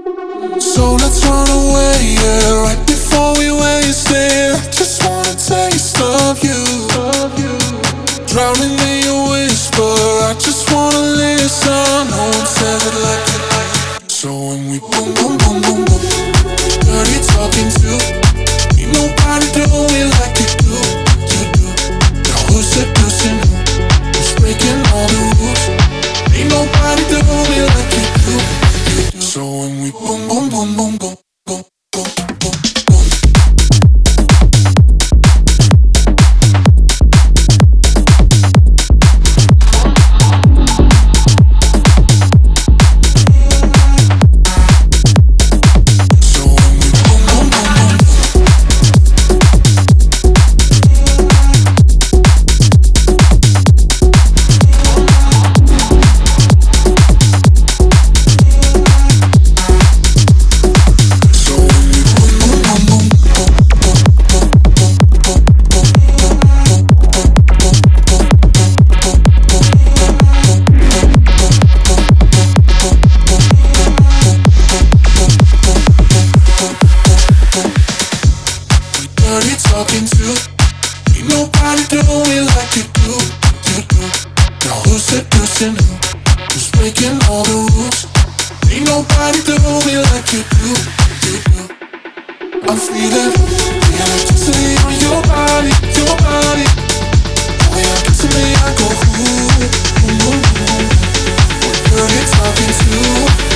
So let's run away, yeah, right before we waste it. I just wanna taste of you, drowning in your whisper. I just wanna listen. No one says it like it. So when we boom, boom, boom, boom, boom, dirty talking to, ain't nobody do me like you do, you do. Now who's seducing who? Who's breaking all the rules? Ain't nobody do me like you do, you do. So when we boom, boom, boom, boom, boom, boom, boom, boom, boom. Talking to, ain't nobody do me like you do, you do. Now who's seducing who? Who's breaking all the rules? Ain't nobody do me like you do, you do. I'm feeling the electricity on your body, your body. The way you're kissing me, I go ooh, ooh, ooh. What girl you talking to?